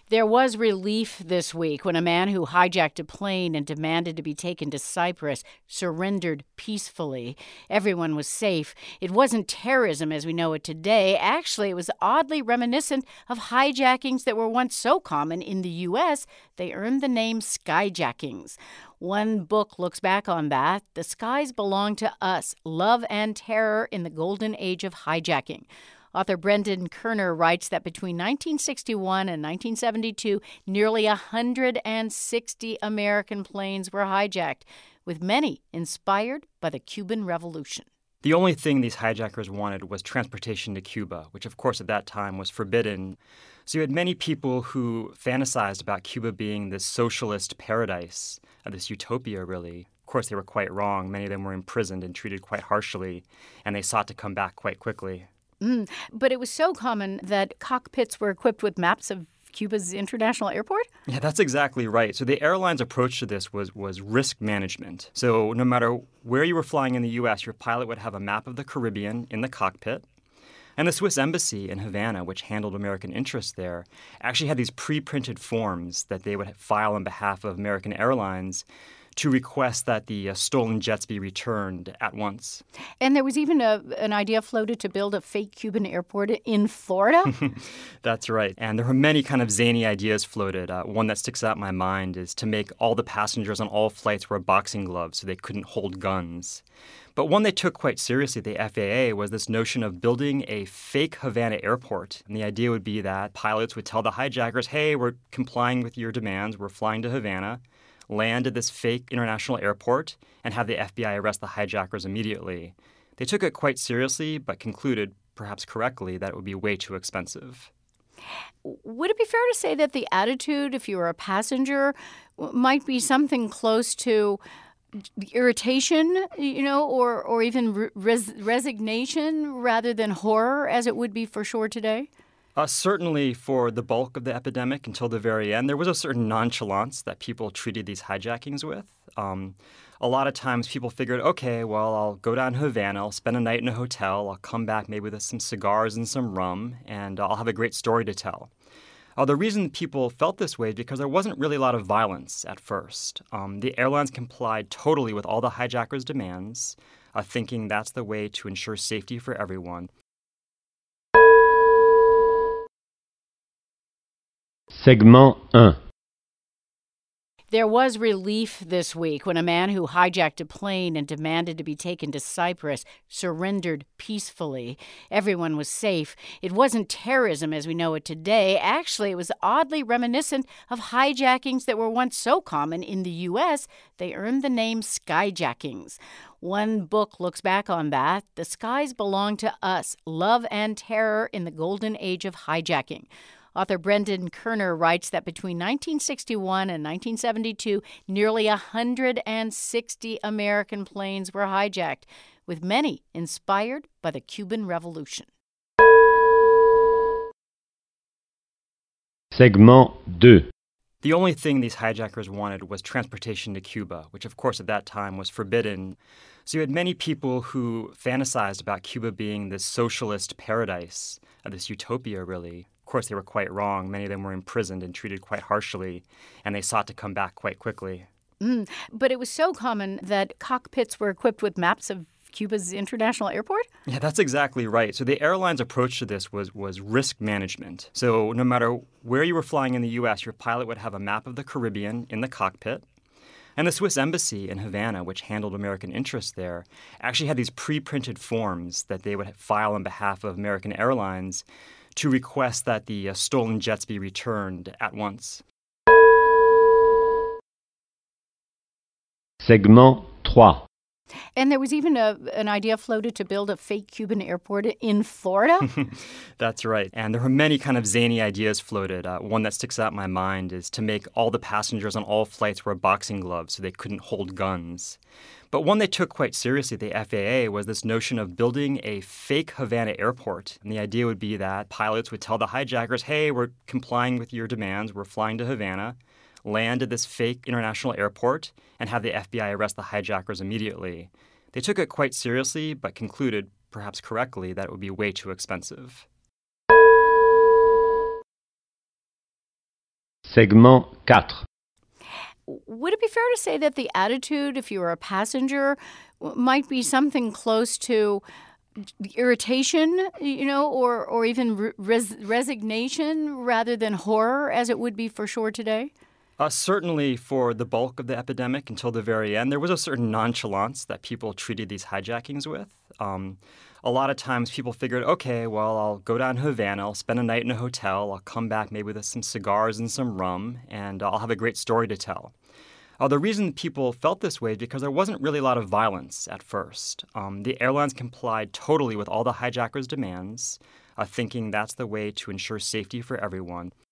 There was relief this week when a man who hijacked a plane and demanded to be taken to Cyprus surrendered peacefully. Everyone was safe. It wasn't terrorism as we know it today. Actually, it was oddly reminiscent of hijackings that were once so common in the U.S., they earned the name skyjackings. One book looks back on that. The Skies Belong to Us: Love and Terror in the Golden Age of Hijacking. Author Brendan Kerner writes that between 1961 and 1972, nearly 160 American planes were hijacked, with many inspired by the Cuban Revolution. The only thing these hijackers wanted was transportation to Cuba, which of course at that time was forbidden. So you had many people who fantasized about Cuba being this socialist paradise, this utopia really. Of course they were quite wrong. Many of them were imprisoned and treated quite harshly, and they sought to come back quite quickly. But it was so common that cockpits were equipped with maps of Cuba's international airport? Yeah, that's exactly right. So the airline's approach to this was risk management. So no matter where you were flying in the U.S., your pilot would have a map of the Caribbean in the cockpit. And the Swiss embassy in Havana, which handled American interests there, actually had these pre-printed forms that they would file on behalf of American Airlines to request that the stolen jets be returned at once. And there was even an idea floated to build a fake Cuban airport in Florida? That's right. And there were many kind of zany ideas floated. One that sticks out in my mind is to make all the passengers on all flights wear boxing gloves so they couldn't hold guns. But one they took quite seriously, the FAA, was this notion of building a fake Havana airport. And the idea would be that pilots would tell the hijackers, hey, we're complying with your demands, we're flying to Havana, land at this fake international airport, and have the FBI arrest the hijackers immediately. They took it quite seriously, but concluded, perhaps correctly, that it would be way too expensive. Would it be fair to say that the attitude, if you were a passenger, might be something close to irritation, or even resignation rather than horror, as it would be for sure today? Certainly for the bulk of the epidemic until the very end, there was a certain nonchalance that people treated these hijackings with. A lot of times people figured, okay, well, I'll go down to Havana, I'll spend a night in a hotel, I'll come back maybe with some cigars and some rum, and I'll have a great story to tell. The reason people felt this way is because there wasn't really a lot of violence at first. The airlines complied totally with all the hijackers' demands, thinking that's the way to ensure safety for everyone. Segment 1. There was relief this week when a man who hijacked a plane and demanded to be taken to Cyprus surrendered peacefully. Everyone was safe. It wasn't terrorism as we know it today. Actually, it was oddly reminiscent of hijackings that were once so common in the U.S., they earned the name skyjackings. One book looks back on that. The Skies Belong to Us: Love and Terror in the Golden Age of Hijacking. Author Brendan Kerner writes that between 1961 and 1972, nearly 160 American planes were hijacked, with many inspired by the Cuban Revolution. Segment 2. The only thing these hijackers wanted was transportation to Cuba, which of course at that time was forbidden. So you had many people who fantasized about Cuba being this socialist paradise, this utopia really. Of course they were quite wrong. Many of them were imprisoned and treated quite harshly, and they sought to come back quite quickly. But it was so common that cockpits were equipped with maps of Cuba's international airport? Yeah, that's exactly right. So the airline's approach to this was risk management. So no matter where you were flying in the U.S., your pilot would have a map of the Caribbean in the cockpit. And the Swiss embassy in Havana, which handled American interests there, actually had these pre-printed forms that they would file on behalf of American Airlines to request that the stolen jets be returned at once. Segment 3. And there was even an idea floated to build a fake Cuban airport in Florida? That's right. And there were many kind of zany ideas floated. One that sticks out in my mind is to make all the passengers on all flights wear boxing gloves so they couldn't hold guns. But one they took quite seriously, the FAA, was this notion of building a fake Havana airport. And the idea would be that pilots would tell the hijackers, hey, we're complying with your demands, we're flying to Havana, land at this fake international airport, and have the FBI arrest the hijackers immediately. They took it quite seriously, but concluded, perhaps correctly, that it would be way too expensive. Segment 4. Would it be fair to say that the attitude, if you were a passenger, might be something close to irritation, or even resignation rather than horror, as it would be for sure today? Certainly for the bulk of the epidemic until the very end, there was a certain nonchalance that people treated these hijackings with. A lot of times people figured, okay, well, I'll go down to Havana, I'll spend a night in a hotel, I'll come back maybe with some cigars and some rum, and I'll have a great story to tell. The reason people felt this way is because there wasn't really a lot of violence at first. The airlines complied totally with all the hijackers' demands, thinking that's the way to ensure safety for everyone.